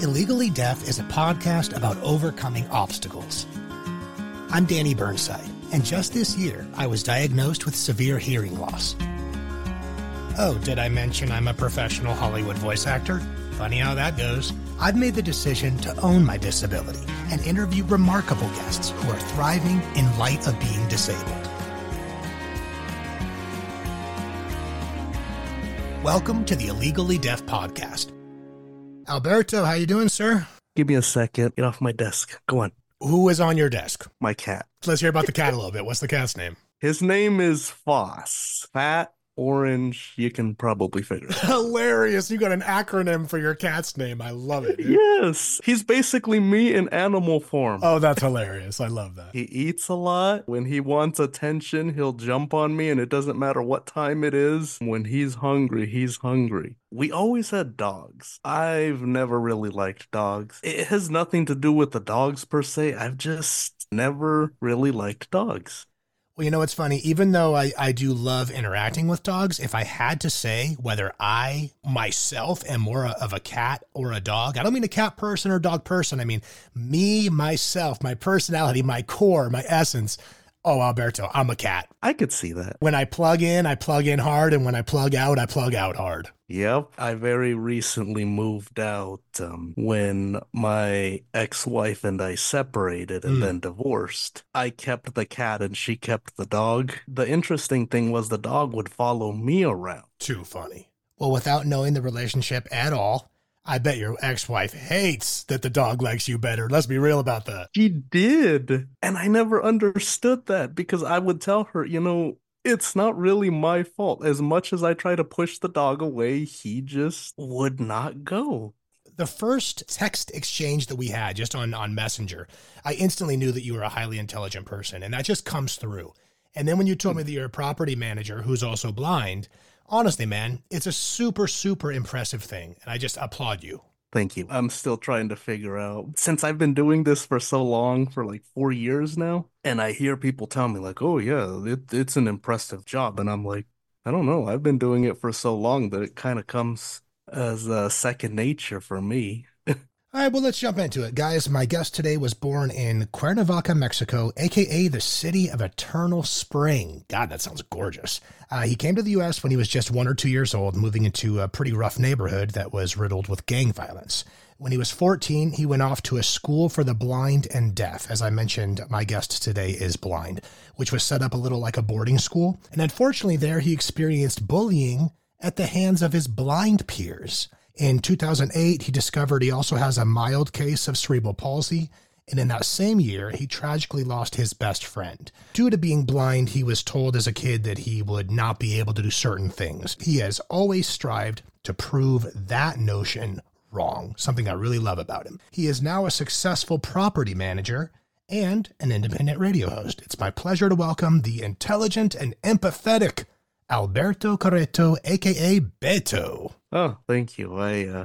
Illegally Deaf is a podcast about overcoming obstacles. I'm Danny Burnside, and just this year, I was diagnosed with severe hearing loss. Oh, did I mention I'm a professional Hollywood voice actor? Funny how that goes. I've made the decision to own my disability and interview remarkable guests who are thriving in light of being disabled. Welcome to the Illegally Deaf podcast. Alberto, how you doing, sir? Give me a second. Get off my desk. Go on. Who is on your desk? My cat. Let's hear about the cat a little bit. What's the cat's name? His name is Foss. Fat, orange, you can probably figure it out. Hilarious. You got an acronym for your cat's name. I love it, dude. Yes. He's basically me in animal form. Oh, that's hilarious. I love that. He eats a lot. When he wants attention, he'll jump on me, and it doesn't matter what time it is. When he's hungry, he's hungry. We always had dogs. I've never really liked dogs. It has nothing to do with the dogs per se. I've just never really liked dogs. Well, you know, it's funny. Even though I do love interacting with dogs, if I had to say whether I myself am more of a cat or a dog, I don't mean a cat person or dog person. I mean, me, myself, my personality, my core, my essence. Oh, Alberto, I'm a cat. I could see that. When I plug in hard. And when I plug out hard. Yep. I very recently moved out when my ex-wife and I separated and then divorced. I kept the cat and she kept the dog. The interesting thing was the dog would follow me around. Too funny. Well, without knowing the relationship at all, I bet your ex-wife hates that the dog likes you better. Let's be real about that. She did. And I never understood that because I would tell her, you know, it's not really my fault. As much as I try to push the dog away, he just would not go. The first text exchange that we had just on Messenger, I instantly knew that you were a highly intelligent person, and that just comes through. And then when you told me that you're a property manager who's also blind, honestly, man, it's a super, super impressive thing, and I just applaud you. Thank you. I'm still trying to figure out, since I've been doing this for so long, for like 4 years now, and I hear people tell me like, oh yeah, it's an impressive job. And I'm like, I don't know. I've been doing it for so long that it kind of comes as second nature for me. All right, well, let's jump into it. Guys, my guest today was born in Cuernavaca, Mexico, a.k.a. the city of eternal spring. God, that sounds gorgeous. He came to the U.S. when he was just 1 or 2 years old, moving into a pretty rough neighborhood that was riddled with gang violence. When he was 14, he went off to a school for the blind and deaf. As I mentioned, my guest today is blind, which was set up a little like a boarding school. And unfortunately there, he experienced bullying at the hands of his blind peers. In 2008, he discovered he also has a mild case of cerebral palsy, and in that same year, he tragically lost his best friend. Due to being blind, he was told as a kid that he would not be able to do certain things. He has always strived to prove that notion wrong, something I really love about him. He is now a successful property manager and an independent radio host. It's my pleasure to welcome the intelligent and empathetic Alberto Carreto, a.k.a. Beto. Oh, thank you.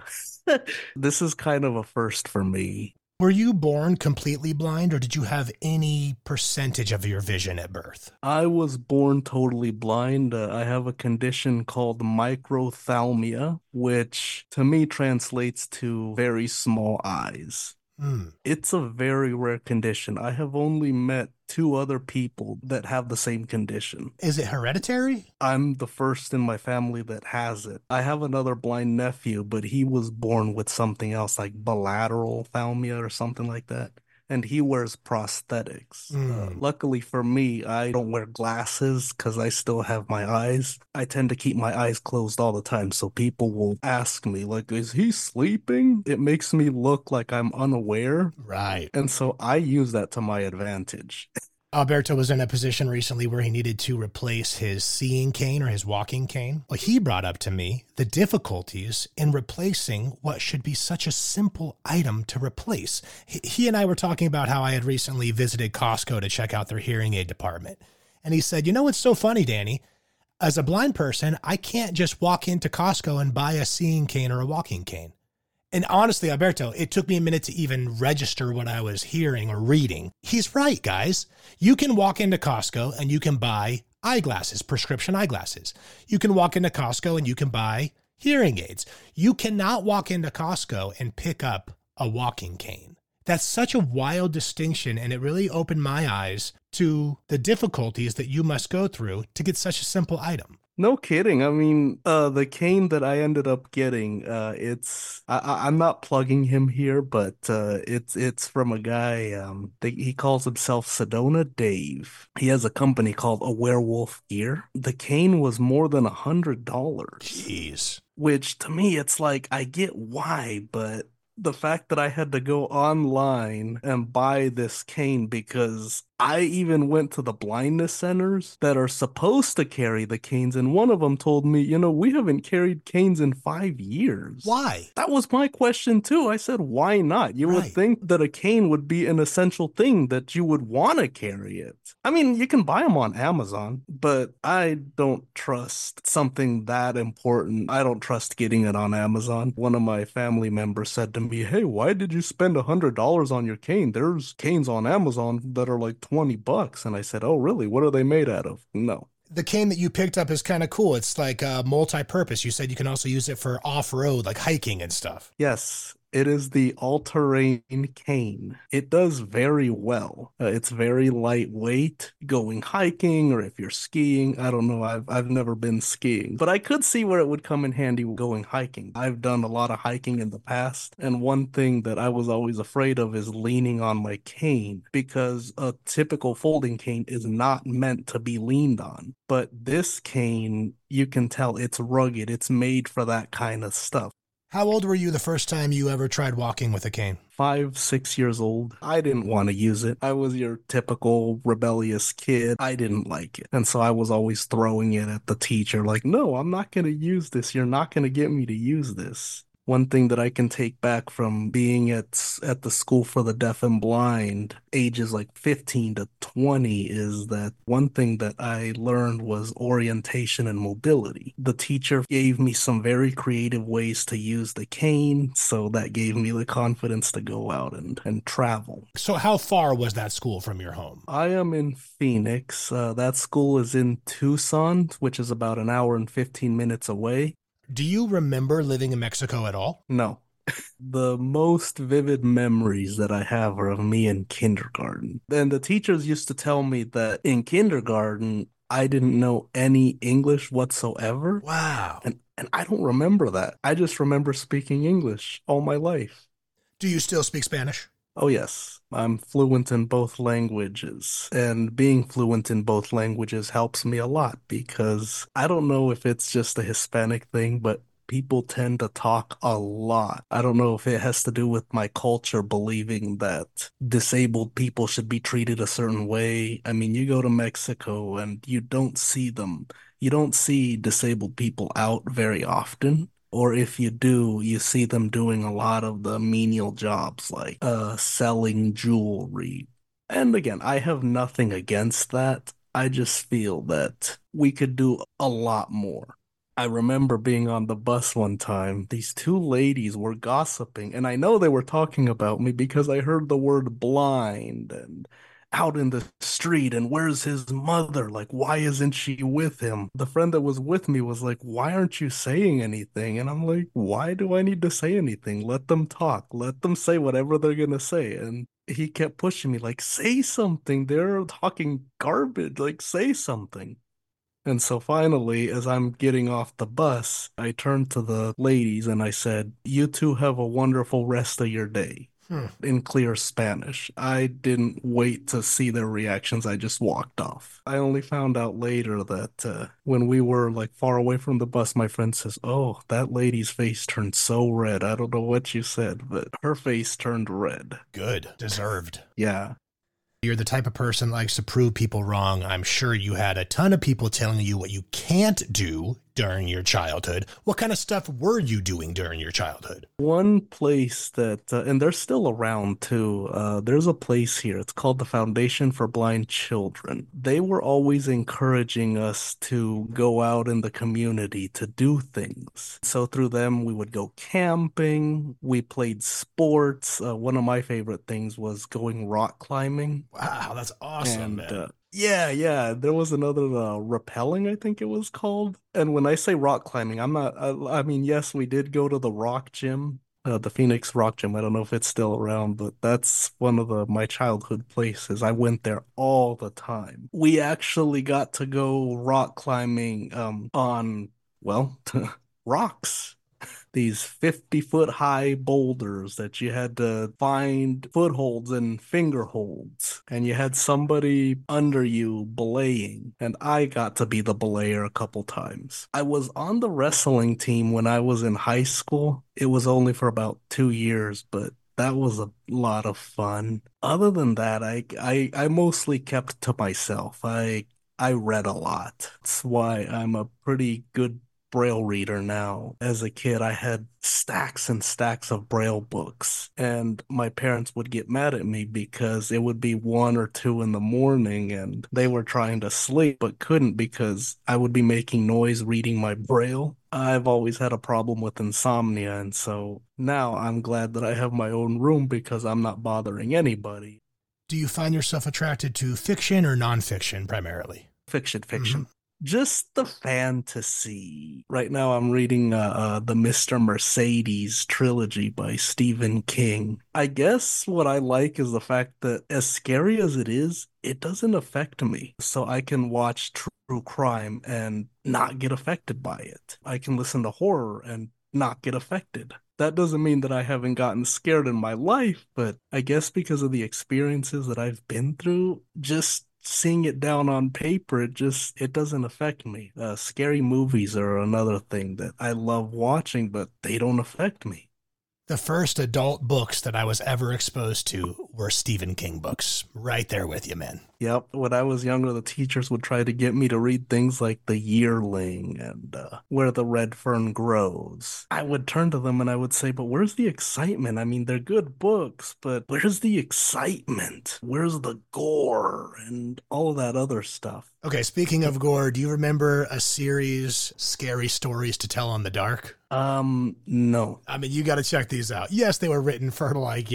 This is kind of a first for me. Were you born completely blind, or did you have any percentage of your vision at birth? I was born totally blind. I have a condition called microphthalmia, which to me translates to very small eyes. It's a very rare condition. I have only met 2 other people that have the same condition. Is it hereditary? I'm the first in my family that has it. I have another blind nephew, but he was born with something else like bilateral ophthalmia or something like that. And he wears prosthetics. Luckily for me, I don't wear glasses because I still have my eyes. I tend to keep my eyes closed all the time, so people will ask me, like, is he sleeping? It makes me look like I'm unaware. Right. And so I use that to my advantage. Alberto was in a position recently where he needed to replace his seeing cane or his walking cane. Well, he brought up to me the difficulties in replacing what should be such a simple item to replace. He and I were talking about how I had recently visited Costco to check out their hearing aid department. And he said, you know what's so funny, Danny? As a blind person, I can't just walk into Costco and buy a seeing cane or a walking cane. And honestly, Alberto, it took me a minute to even register what I was hearing or reading. He's right, guys. You can walk into Costco and you can buy eyeglasses, prescription eyeglasses. You can walk into Costco and you can buy hearing aids. You cannot walk into Costco and pick up a walking cane. That's such a wild distinction, and it really opened my eyes to the difficulties that you must go through to get such a simple item. No kidding. I mean, the cane that I ended up getting, I'm not plugging him here, but it's from a guy. He calls himself Sedona Dave. He has a company called A Werewolf Gear. The cane was more than $100, Jeez. which to me, it's like I get why, but the fact that I had to go online and buy this cane because I even went to the blindness centers that are supposed to carry the canes, and one of them told me, we haven't carried canes in 5 years. Why? That was my question too. I said, why not? You would Right. think that a cane would be an essential thing, that you would want to carry it. I mean, you can buy them on Amazon, but I don't trust something that important. I don't trust getting it on Amazon. One of my family members said to me, "Hey, why did you spend $100 on your cane? There's canes on Amazon that are like $20." And I said, "Oh, really? What are they made out of?" No. The cane that you picked up is kind of cool. It's like multi-purpose. You said you can also use it for off-road, like hiking and stuff. Yes, it is the all-terrain cane. It does very well. It's very lightweight going hiking, or if you're skiing. I don't know. I've never been skiing, but I could see where it would come in handy going hiking. I've done a lot of hiking in the past, and one thing that I was always afraid of is leaning on my cane, because a typical folding cane is not meant to be leaned on. But this cane, you can tell it's rugged. It's made for that kind of stuff. How old were you the first time you ever tried walking with a cane? 5, 6 years old. I didn't want to use it. I was your typical rebellious kid. I didn't like it. And so I was always throwing it at the teacher, like, no, I'm not going to use this. You're not going to get me to use this. One thing that I can take back from being at the school for the deaf and blind, ages like 15 to 20, is that one thing that I learned was orientation and mobility. The teacher gave me some very creative ways to use the cane, so that gave me the confidence to go out and travel. So how far was that school from your home? I am in Phoenix. That school is in Tucson, which is about an hour and 15 minutes away. Do you remember living in Mexico at all? No. The most vivid memories that I have are of me in kindergarten. And the teachers used to tell me that in kindergarten, I didn't know any English whatsoever. Wow. And I don't remember that. I just remember speaking English all my life. Do you still speak Spanish? Oh, yes. I'm fluent in both languages. And being fluent in both languages helps me a lot, because I don't know if it's just a Hispanic thing, but people tend to talk a lot. I don't know if it has to do with my culture believing that disabled people should be treated a certain way. I mean, you go to Mexico and you don't see them. You don't see disabled people out very often. Or if you do, you see them doing a lot of the menial jobs like selling jewelry. And again, I have nothing against that. I just feel that we could do a lot more. I remember being on the bus one time. These two ladies were gossiping, and I know they were talking about me because I heard the word blind and out in the street, and where's his mother? Like, why isn't she with him? The friend that was with me was like, why aren't you saying anything? And I'm like, why do I need to say anything? Let them talk. Let them say whatever they're gonna say. And he kept pushing me, like, say something. They're talking garbage. Like, say something. And so finally, as I'm getting off the bus, I turned to the ladies and I said, "You two have a wonderful rest of your day," in clear Spanish. I didn't wait to see their reactions. I just walked off. I only found out later that when we were like far away from the bus, my friend says, "Oh, that lady's face turned so red. I don't know what you said, but her face turned red." Good. Deserved. Yeah. You're the type of person that likes to prove people wrong. I'm sure you had a ton of people telling you what you can't do during your childhood. What kind of stuff were you doing during your childhood? One place that, and they're still around too, there's a place here. It's called the Foundation for Blind Children. They were always encouraging us to go out in the community to do things. So through them, we would go camping. We played sports. One of my favorite things was going rock climbing. Wow, that's awesome, man. Yeah. There was another rappelling, I think it was called. And when I say rock climbing, I'm not, I mean, yes, we did go to the rock gym. the Phoenix Rock Gym. I don't know if it's still around, but that's one of the my childhood places. I went there all the time. We actually got to go rock climbing on, well, rocks, these 50-foot high boulders that you had to find footholds and finger holds, and you had somebody under you belaying, and I got to be the belayer a couple times. I was on the wrestling team when I was in high school. It was only for about 2 years, but that was a lot of fun. Other than that, I mostly kept to myself. I read a lot. That's why I'm a pretty good Braille reader now. As a kid, I had stacks and stacks of Braille books, and my parents would get mad at me because it would be 1 or 2 in the morning and they were trying to sleep but couldn't because I would be making noise reading my Braille. I've always had a problem with insomnia, and so now I'm glad that I have my own room because I'm not bothering anybody. Do you find yourself attracted to fiction or nonfiction primarily? Fiction, Mm-hmm. fiction. Just the fantasy. Right now, I'm reading the Mr. Mercedes trilogy by Stephen King. I guess what I like is the fact that, as scary as it is, it doesn't affect me. So I can watch true crime and not get affected by it. I can listen to horror and not get affected. That doesn't mean that I haven't gotten scared in my life, but I guess because of the experiences that I've been through, just seeing it down on paper, it doesn't affect me. Scary movies are another thing that I love watching, but they don't affect me. The first adult books that I was ever exposed to were Stephen King books. Right there with you, man. Yep, when I was younger, the teachers would try to get me to read things like The Yearling and Where the Red Fern Grows. I would turn to them and I would say, but where's the excitement? I mean, they're good books, but where's the excitement? Where's the gore and all of that other stuff? Okay, speaking of gore, do you remember a series, Scary Stories to Tell in the Dark? No. I mean, you got to check these out. Yes, they were written for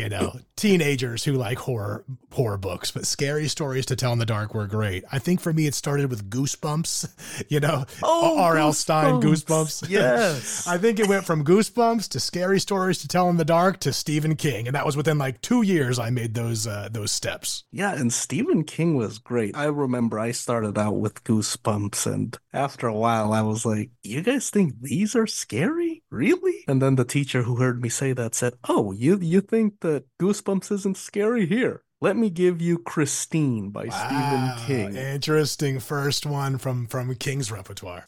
teenagers who like horror books, but Scary Stories to Tell in the Dark were great. I think for me, it started with Goosebumps, Oh, R.L. Stein Goosebumps. Goosebumps. Yes. I think it went from Goosebumps to Scary Stories to Tell in the Dark to Stephen King, and that was within like 2 years I made those steps. Yeah, and Stephen King was great. I remember I started out with Goosebumps, and after a while I was like, you guys think these are scary? Really? And then the teacher who heard me say that said, oh, you think that Goosebumps isn't scary? Here, let me give you Christine by Stephen Wow, King. interesting first one from King's repertoire.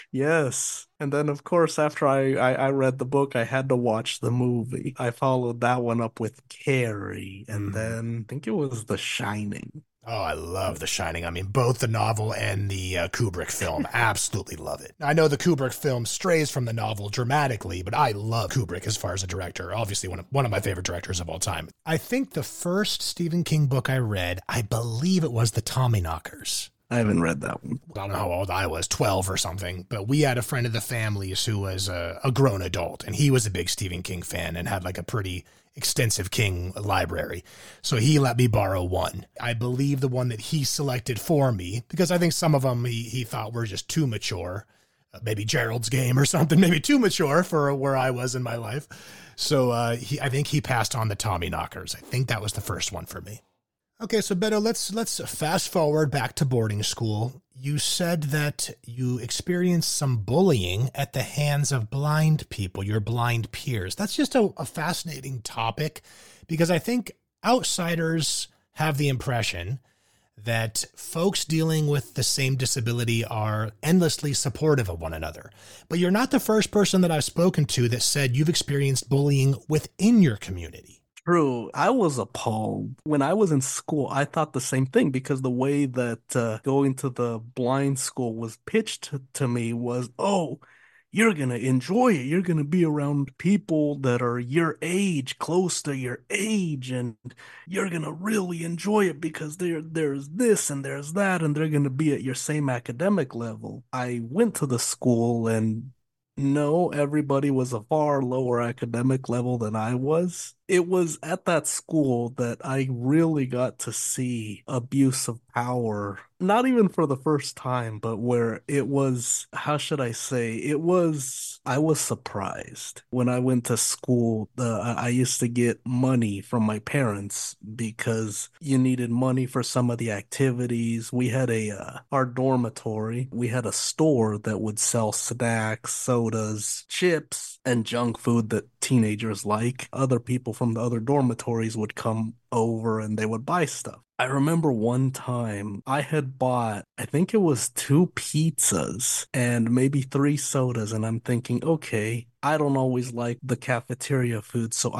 Yes. And then, of course, after I read the book, I had to watch the movie. I followed that one up with Carrie, and then I think it was The Shining. Oh, I love The Shining. I mean, both the novel and the Kubrick film. Absolutely love it. I know the Kubrick film strays from the novel dramatically, but I love Kubrick as far as a director. Obviously, one of my favorite directors of all time. I think the first Stephen King book I read, I believe it was The Tommyknockers. I haven't read that one. I don't know how old I was, 12 or something, but we had a friend of the family's who was a grown adult, and he was a big Stephen King fan and had like a pretty extensive King library. So he let me borrow one. I believe the one that he selected for me, because I think some of them he thought were just too mature. Maybe Gerald's Game or something, maybe too mature for where I was in my life. So I think he passed on the Tommyknockers. I think that was the first one for me. Okay, so Beto, let's fast forward back to boarding school. You said that you experienced some bullying at the hands of blind people, your blind peers. That's just a fascinating topic because I think outsiders have the impression that folks dealing with the same disability are endlessly supportive of one another. But you're not the first person that I've spoken to that said you've experienced bullying within your community. True. I was appalled. When I was in school, I thought the same thing because the way that going to the blind school was pitched to me was, oh, you're going to enjoy it. You're going to be around people that are your age, close to your age, and you're going to really enjoy it because there's this and there's that, and they're going to be at your same academic level. I went to the school and no, everybody was a far lower academic level than I was. It was at that school that I really got to see abuse of power, not even for the first time, but where it was, how should I say, I was surprised. When I went to school, I used to get money from my parents because you needed money for some of the activities. We had our dormitory, we had a store that would sell snacks, sodas, chips, and junk food that teenagers like. Other people from the other dormitories would come over and they would buy stuff. I remember one time I had bought, I think it was two pizzas and maybe three sodas, and I'm thinking, okay, I don't always like the cafeteria food, so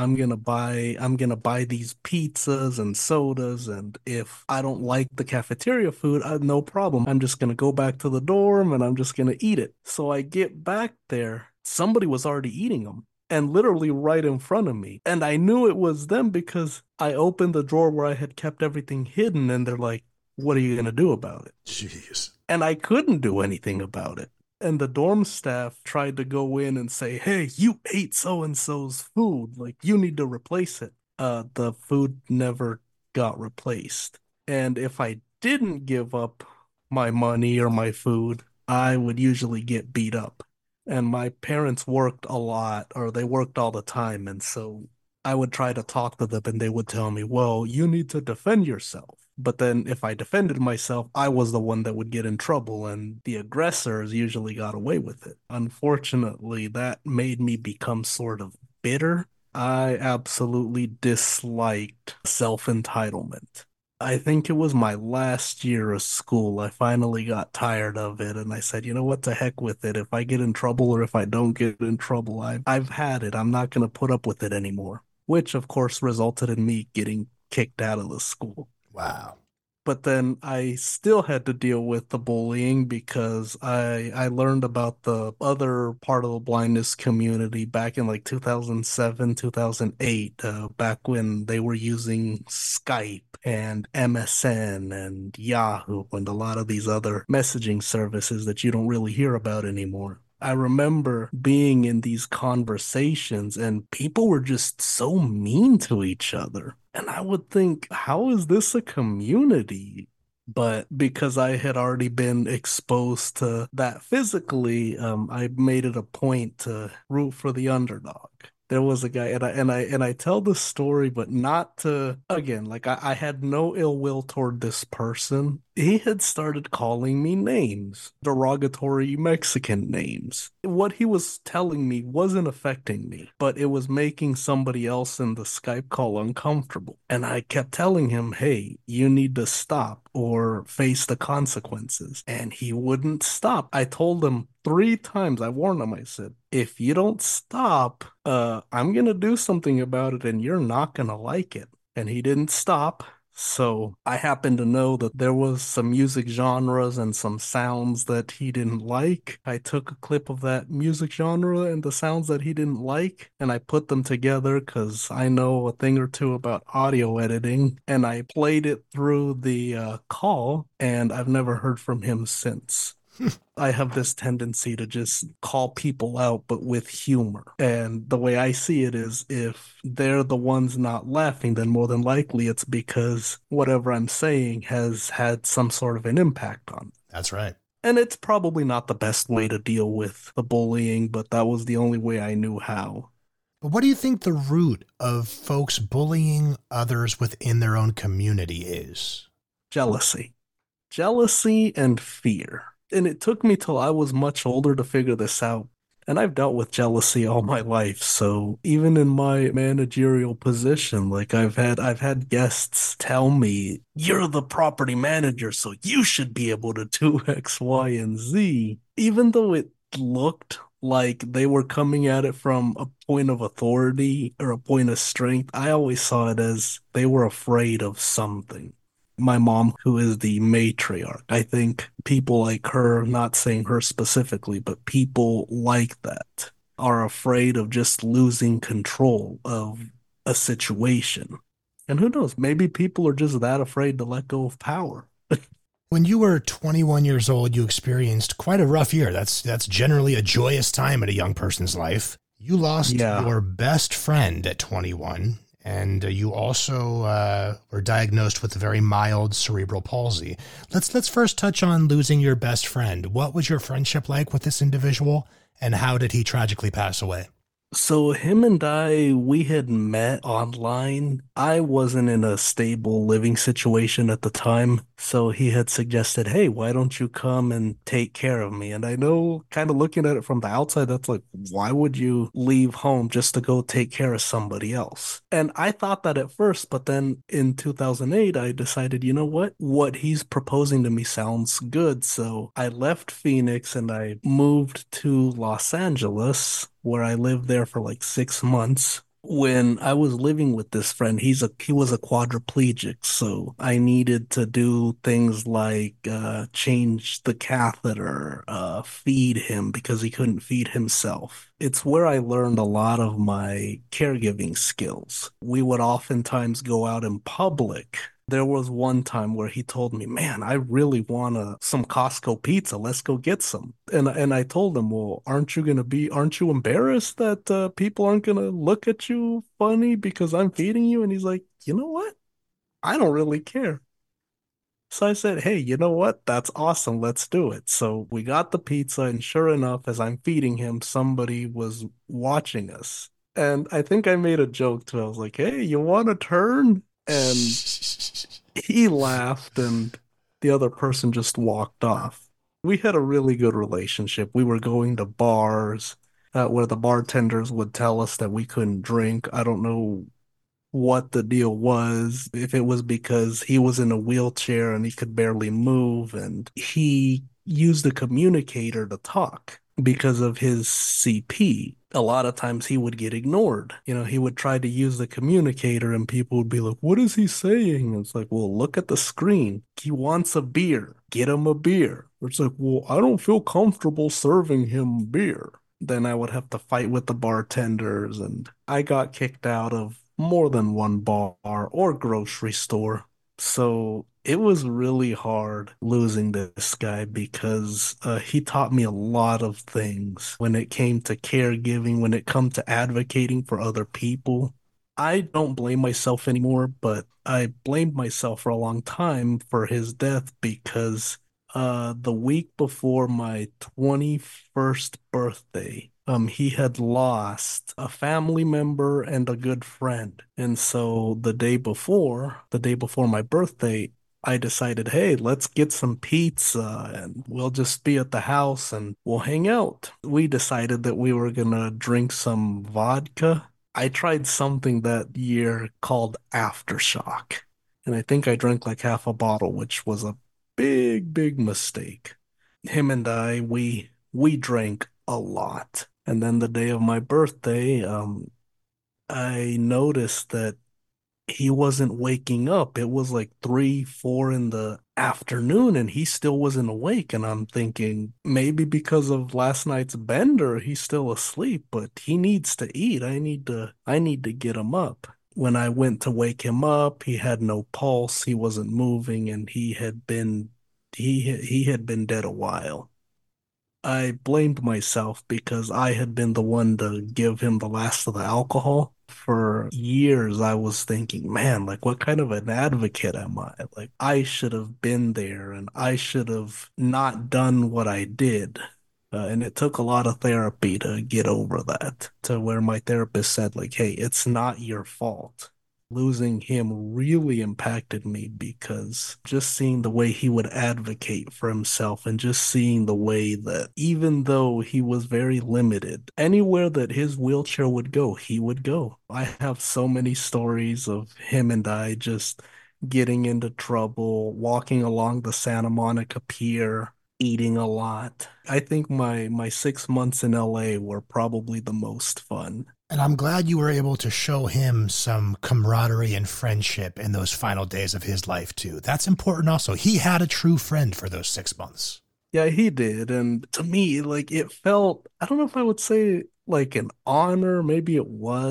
I'm gonna buy these pizzas and sodas, and if I don't like the cafeteria food, no problem. I'm just gonna go back to the dorm and I'm just gonna eat it. So I get back there, somebody was already eating them and literally right in front of me. And I knew it was them because I opened the drawer where I had kept everything hidden, and they're like, "What are you going to do about it?" Jeez. And I couldn't do anything about it. And the dorm staff tried to go in and say, "Hey, you ate so and so's food. Like, you need to replace it." The food never got replaced. And if I didn't give up my money or my food, I would usually get beat up. And my parents worked a lot, or they worked all the time. And so I would try to talk to them, and they would tell me, well, you need to defend yourself. But then if I defended myself, I was the one that would get in trouble, and the aggressors usually got away with it. Unfortunately, that made me become sort of bitter. I absolutely disliked self-entitlement. I think it was my last year of school. I finally got tired of it and I said, you know what, the heck with it. If I get in trouble or if I don't get in trouble, I've had it. I'm not going to put up with it anymore, which of course resulted in me getting kicked out of the school. Wow. But then I still had to deal with the bullying because I learned about the other part of the blindness community back in like 2007, 2008, back when they were using Skype and MSN and Yahoo and a lot of these other messaging services that you don't really hear about anymore. I remember being in these conversations and people were just so mean to each other. And I would think, how is this a community? But because I had already been exposed to that physically, I made it a point to root for the underdog. There was a guy, and I tell the story, but not to, again, like I had no ill will toward this person. He had started calling me names, derogatory Mexican names. What he was telling me wasn't affecting me, but it was making somebody else in the Skype call uncomfortable. And I kept telling him, hey, you need to stop or face the consequences. And he wouldn't stop. I told him 3 times, I warned him, I said, if you don't stop, I'm gonna do something about it and you're not gonna like it. And he didn't stop. So I happen to know that there was some music genres and some sounds that he didn't like. I took a clip of that music genre and the sounds that he didn't like, and I put them together because I know a thing or two about audio editing, and I played it through the call, and I've never heard from him since. I have this tendency to just call people out, but with humor. And the way I see it is if they're the ones not laughing, then more than likely it's because whatever I'm saying has had some sort of an impact on them. That's right. And it's probably not the best way to deal with the bullying, but that was the only way I knew how. But what do you think the root of folks bullying others within their own community is? Jealousy. Jealousy and fear. And it took me till I was much older to figure this out. And I've dealt with jealousy all my life. So even in my managerial position, like I've had guests tell me, you're the property manager, so you should be able to do X, Y, and Z. Even though it looked like they were coming at it from a point of authority or a point of strength, I always saw it as they were afraid of something. My mom, who is the matriarch, I think people like her, not saying her specifically, but people like that are afraid of just losing control of a situation. And who knows, maybe people are just that afraid to let go of power. When you were 21 years old, you experienced quite a rough year. That's generally a joyous time in a young person's life. You lost your best friend at 21. and you also were diagnosed with a very mild cerebral palsy. Let's first touch on losing your best friend. What was your friendship like with this individual, and how did he tragically pass away? So him and I, we had met online. I wasn't in a stable living situation at the time, so he had suggested, "Hey, why don't you come and take care of me?" And I know, kind of looking at it from the outside, that's like, why would you leave home just to go take care of somebody else? And I thought that at first, but then in 2008, I decided, you know what? What he's proposing to me sounds good. So I left Phoenix and I moved to Los Angeles where I lived there for like 6 months. When I was living with this friend, he was a quadriplegic, so I needed to do things like change the catheter, feed him because he couldn't feed himself. It's where I learned a lot of my caregiving skills. We would oftentimes go out in public. There was one time where he told me, "Man, I really want some Costco pizza. Let's go get some." And I told him, "Well, aren't you embarrassed that people aren't gonna look at you funny because I'm feeding you?" And he's like, "You know what? I don't really care." So I said, "Hey, you know what? That's awesome. Let's do it." So we got the pizza, and sure enough, as I'm feeding him, somebody was watching us. And I think I made a joke too. I was like, "Hey, you want to turn?" And he laughed, and the other person just walked off. We had a really good relationship. We were going to bars where the bartenders would tell us that we couldn't drink. I don't know what the deal was, if it was because he was in a wheelchair and he could barely move, and he used a communicator to talk because of his CP. A lot of times he would get ignored. He would try to use the communicator and people would be like, "What is he saying?" And it's like, "Well, look at the screen. He wants a beer. Get him a beer." It's like, "Well, I don't feel comfortable serving him beer." Then I would have to fight with the bartenders, and I got kicked out of more than one bar or grocery store. So it was really hard losing this guy because he taught me a lot of things when it came to caregiving, when it come to advocating for other people. I don't blame myself anymore, but I blamed myself for a long time for his death because the week before my 21st birthday, he had lost a family member and a good friend. And so the day before my birthday, I decided, "Hey, let's get some pizza and we'll just be at the house and we'll hang out." We decided that we were gonna drink some vodka. I tried something that year called Aftershock, and I think I drank like half a bottle, which was a big, big mistake. Him and we drank a lot. And then the day of my birthday, I noticed that he wasn't waking up. It was like 3, 4 in the afternoon and he still wasn't awake. And I'm thinking maybe because of last night's bender, he's still asleep, but he needs to eat. I need to get him up. When I went to wake him up, he had no pulse, he wasn't moving, and he had been dead a while. I blamed myself because I had been the one to give him the last of the alcohol. For years, I was thinking, man, like, what kind of an advocate am I? Like, I should have been there and I should have not done what I did. And it took a lot of therapy to get over that, to where my therapist said, like, "Hey, it's not your fault." Losing him really impacted me because just seeing the way he would advocate for himself and just seeing the way that even though he was very limited, anywhere that his wheelchair would go, he would go. I have so many stories of him and I just getting into trouble, walking along the Santa Monica Pier, eating a lot. I think my 6 months in LA were probably the most fun. And I'm glad you were able to show him some camaraderie and friendship in those final days of his life, too. That's important also. He had a true friend for those 6 months. Yeah, he did. And to me, like it felt, I don't know if I would say like an honor, maybe it was.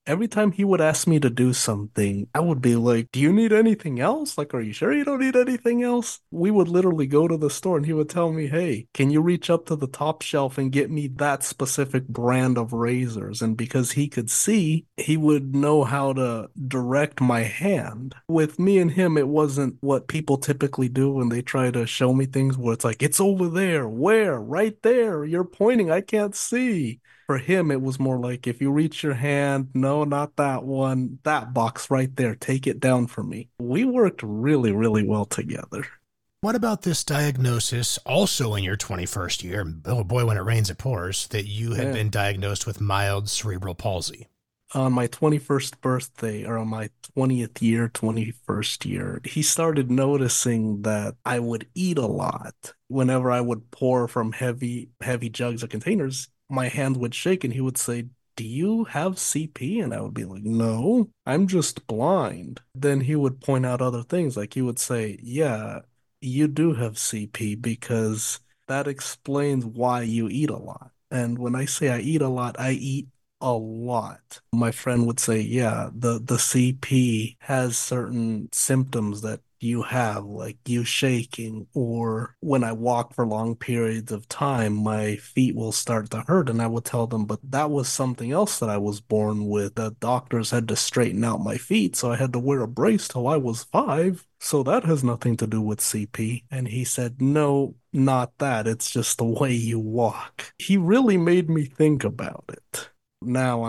Every time he would ask me to do something, I would be like, "Do you need anything else? Like, are you sure you don't need anything else?" We would literally go to the store and he would tell me, "Hey, can you reach up to the top shelf and get me that specific brand of razors?" And because he could see, he would know how to direct my hand. With me and him, it wasn't what people typically do when they try to show me things where it's like, "It's over there." Where? Right there. You're pointing. I can't see. For him, it was more like, if you reach your hand, no, not that one, that box right there, take it down for me. We worked really, really well together. What about this diagnosis, also in your 21st year, oh boy, when it rains, it pours, that you had Yeah. been diagnosed with mild cerebral palsy? On my 21st birthday, or on my 20th year, 21st year, he started noticing that I would eat a lot. Whenever I would pour from heavy, heavy jugs or containers, my hand would shake and he would say, "Do you have CP?" And I would be like, "No, I'm just blind." Then he would point out other things. Like he would say, "Yeah, you do have CP because that explains why you eat a lot." And when I say I eat a lot, I eat a lot. My friend would say, "Yeah, the CP has certain symptoms that you have, like you shaking, or when I walk for long periods of time, my feet will start to hurt." And I would tell them, "But that was something else that I was born with. The doctors had to straighten out my feet, so I had to wear a brace till I was 5. So that has nothing to do with CP." And he said, "No, not that. It's just the way you walk." He really made me think about it. Now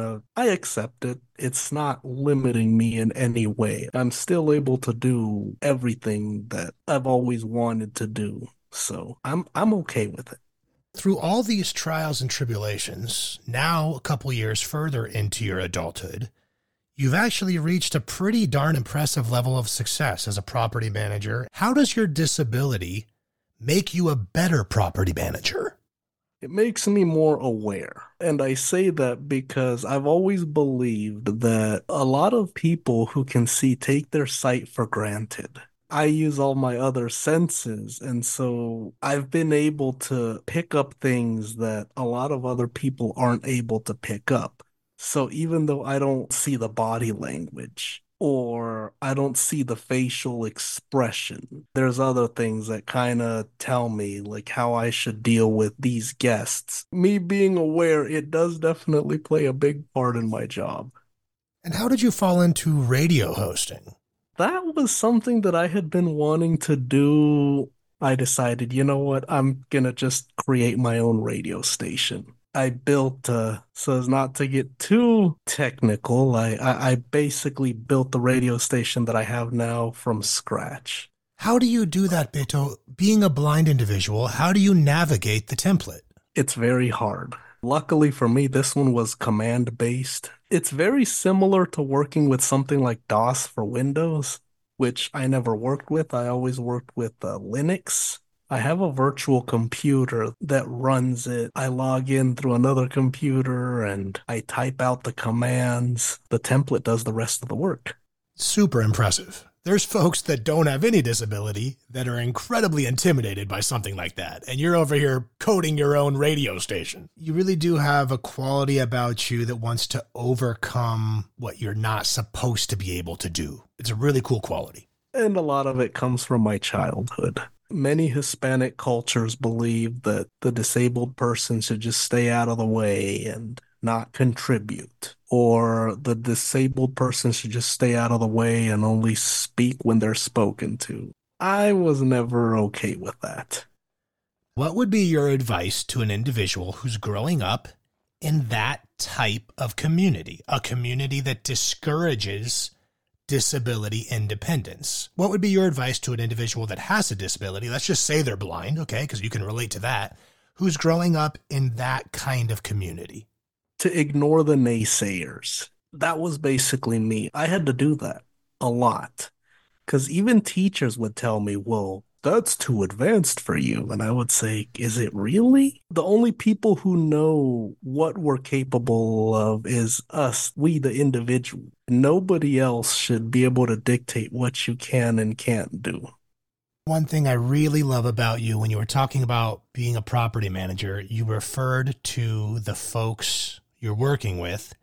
I accept it. It's not limiting me in any way. I'm still able to do everything that I've always wanted to do. So I'm okay with it. Through all these trials and tribulations, now a couple years further into your adulthood, you've actually reached a pretty darn impressive level of success as a property manager. How does your disability make you a better property manager? It makes me more aware. And I say that because I've always believed that a lot of people who can see take their sight for granted. I use all my other senses, and so I've been able to pick up things that a lot of other people aren't able to pick up. So even though I don't see the body language, or I don't see the facial expression, there's other things that kind of tell me like how I should deal with these guests. Me being aware, it does definitely play a big part in my job. And how did you fall into radio hosting? That was something that I had been wanting to do. I decided, you know what, I'm gonna just create my own radio station. I built, so as not to get too technical, I basically built the radio station that I have now from scratch. How do you do that, Beto? Being a blind individual, how do you navigate the template? It's very hard. Luckily for me, this one was command based. It's very similar to working with something like DOS for Windows, which I never worked with. I always worked with Linux. I have a virtual computer that runs it. I log in through another computer and I type out the commands. The template does the rest of the work. Super impressive. There's folks that don't have any disability that are incredibly intimidated by something like that. And you're over here coding your own radio station. You really do have a quality about you that wants to overcome what you're not supposed to be able to do. It's a really cool quality. And a lot of it comes from my childhood. Many Hispanic cultures believe that the disabled person should just stay out of the way and not contribute, or the disabled person should just stay out of the way and only speak when they're spoken to. I was never okay with that. What would be your advice to an individual who's growing up in that type of community, a community that discourages disability independence? What would be your advice to an individual that has a disability? Let's just say they're blind, okay, because you can relate to that, who's growing up in that kind of community? To ignore the naysayers. That was basically me. I had to do that a lot. Because even teachers would tell me, "Well, that's too advanced for you." And I would say, "Is it really?" The only people who know what we're capable of is us, we the individual. Nobody else should be able to dictate what you can and can't do. One thing I really love about you, when you were talking about being a property manager, you referred to the folks you're working with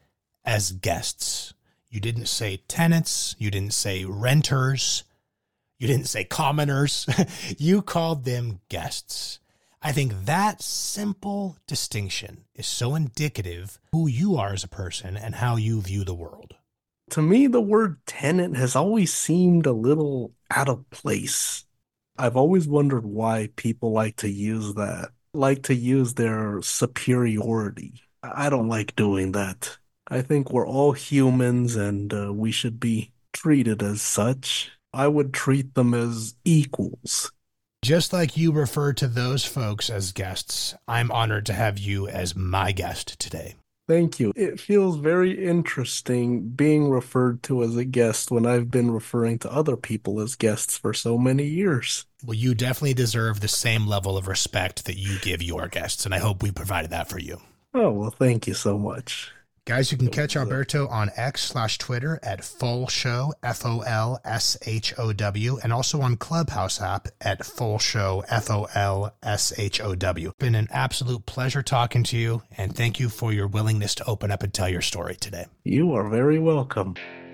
as guests. You didn't say tenants. You didn't say renters. You didn't say commoners. You called them guests. I think that simple distinction is so indicative of who you are as a person and how you view the world. To me, the word tenant has always seemed a little out of place. I've always wondered why people like to use that, like to use their superiority. I don't like doing that. I think we're all humans and we should be treated as such. I would treat them as equals. Just like you refer to those folks as guests, I'm honored to have you as my guest today. Thank you. It feels very interesting being referred to as a guest when I've been referring to other people as guests for so many years. Well, you definitely deserve the same level of respect that you give your guests, and I hope we provided that for you. Oh, well, thank you so much. Guys, you can catch Alberto on X/Twitter at FolShow, FOLSHOW, and also on Clubhouse app at FolShow, FOLSHOW. Been an absolute pleasure talking to you, and thank you for your willingness to open up and tell your story today. You are very welcome.